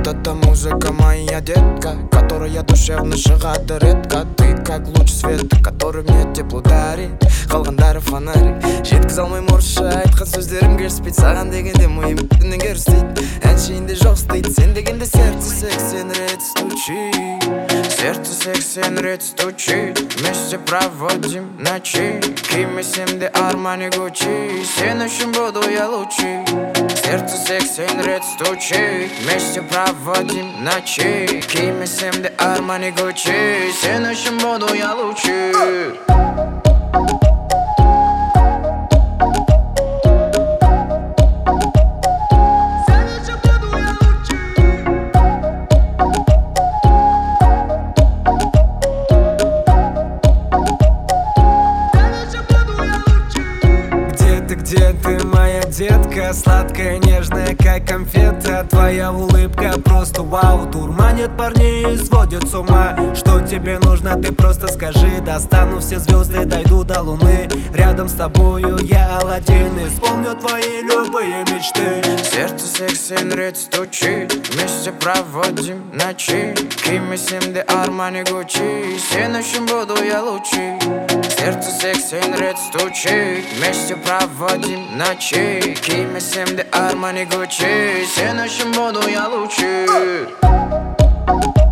Вот эта музыка моя детка, которая душевно шығады редко. Ты как луч света, который мне тепло дарит. Қалғандары фонарик, жеткізе алмай мұрша. Айтқан сөздерім керіспейді, саған дегенде миым бітінен керістейді. Әншейінде жоқ істейді, сен дегенде сердце 80 рет стучит. Сердце 80 рет стучит. Вместе проводим ночи. Кимесем Армани Гуччи. Сен үшін буду я лучший. Сердце 80 рет стучит. Вместе проводим ночи. Кимесем Армани Гуччи. Сен үшін буду я лучший. Где ты, моя детка, сладкая, нежная, как конфета. Твоя улыбка просто вау, дурманит парней и сводит с ума. Что тебе нужно, ты просто скажи. Достану все звезды, дойду до луны. Рядом с тобою я Аладдин, исполню твои любые мечты. Сердце 80 рет стучит. Вместе проводим ночи. Кимесем Армани Гуччи. Сен үшін буду я лучший. Сердце 80 рет стучит. Вместе проводим ночи. Кимесем Армани Гуччи. Сен үшін буду я лучший.